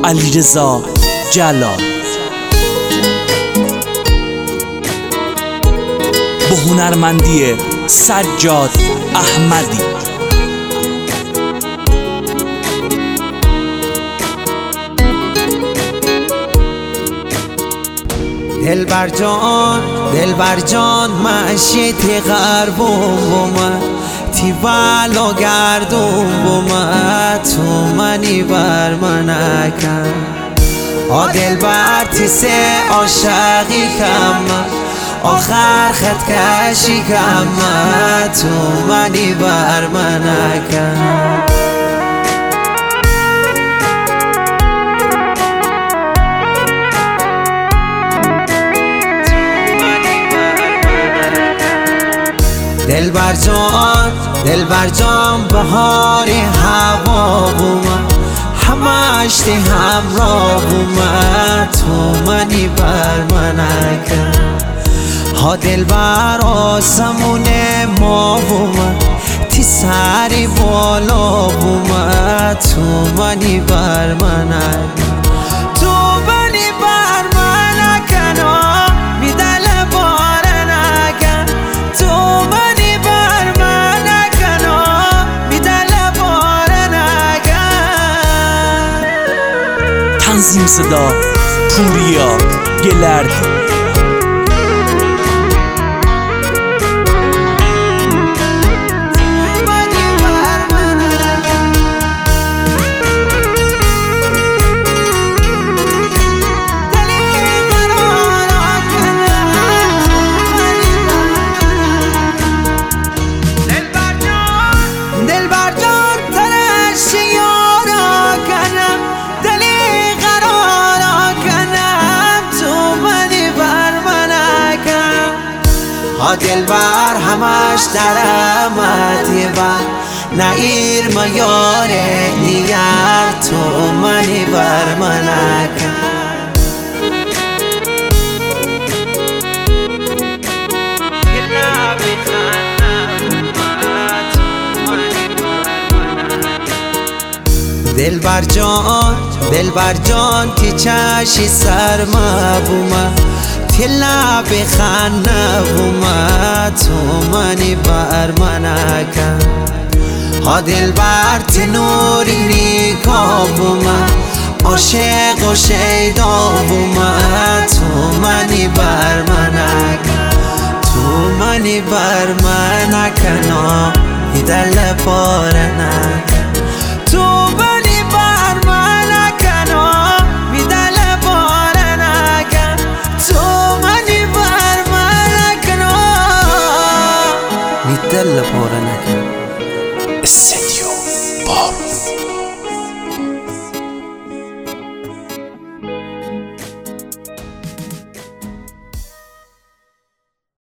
علیرضا جلال با هنرمندی سجاد احمدی. دلبر جان مشیت غربون بومد تی بالا گردون بومد تو منی بر من نکن دلبر تی سه عاشقی کم آخر خط کشی کم تو منی بر من نکن. دلبر جان بهار هوا بومد همش دی همراه بومد تو منی بر من نکن دلبر آسمون ما بومد تی سری بالا بومد تو منی بر من نکن تنظیم صدا پوریا گلردی. دلبر همش درمتی بر نیر میاره دیگر تو منی بر من نکن دلبر جان تی چشی سرما بومد تلا بخانه بومد تو منی بر من نکن دلبر تی نوری نیکا بومد عاشق و شیدا بومد تو منی بر من نکن تو منی بر من نکن دل پاره نکن تو منی بر من نکن دل پاره نکن تو منی بر من نکن دل پاره